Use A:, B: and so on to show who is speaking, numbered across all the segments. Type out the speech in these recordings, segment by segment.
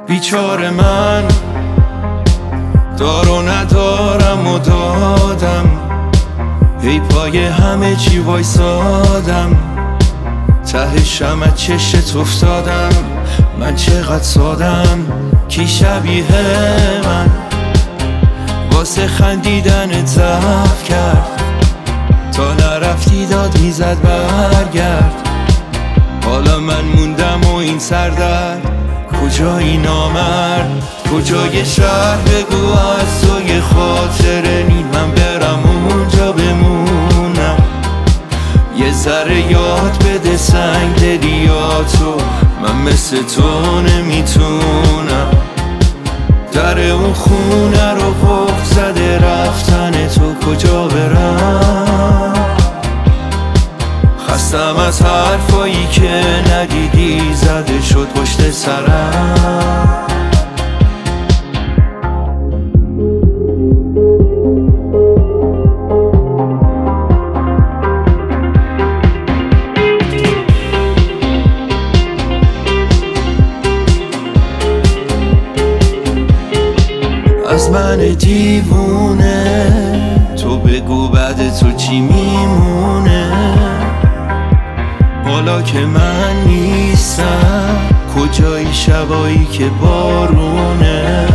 A: بیچاره من دار و ندارم و دادم، هی پای همه چی وایسادم، ته شمع چشت افتادم. من چقدر سادم، کی شبیه من واسه خندیدنت ضعف کرد، تا نرفتی داد میزد برگرد. حالا من موندم و این سردرد، کجایی نامرد، کجای شهر بگو از تو یه خاطره نی، من برم اونجا بمونم. یه ذره یاد بده سنگ دلیاتو، من مثل تو نمیتونم. در اون خونه رو قفل زده رفتن تو، کجا برم؟ خستم از حرفایی که ندیدی زده شد پشت سرم. از من دیوونه تو بگو بعد تو چی میمونه، حالا که من نیستم کجای شبایی که بارونه،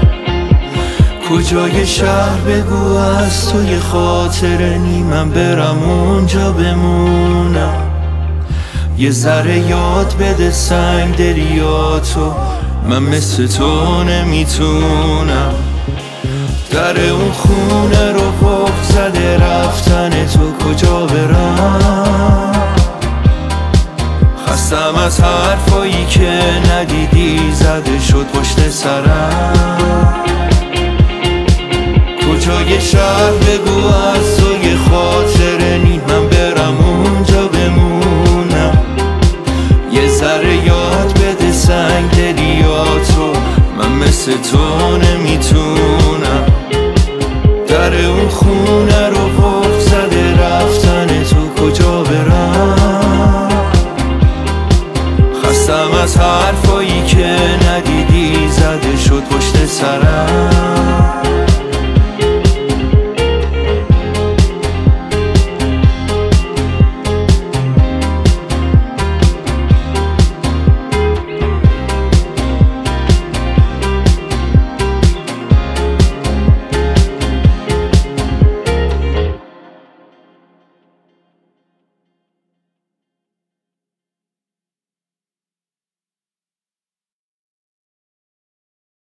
A: کجای شهر بگو از تو یه خاطره نی، من برم اونجا بمونم. یه ذره یاد بده سنگ دلیاتو، من مثل تو نمیتونم. در اون خونه رو قفل زده رفتن تو، کجا برم؟ خستم از حرفایی که ندیدی زده شد پشت سرم. کجای شهر بگو از تو یه خاطره نی، من برم اونجا بمونم. یه ذره یاد بده سنگ دلیاتو، من مثل تو نمیتونم. در اون خونه رو قفل زده رفتن تو، کجا برم؟ خستم از حرفایی که ندیدی زده شد پشت سرم.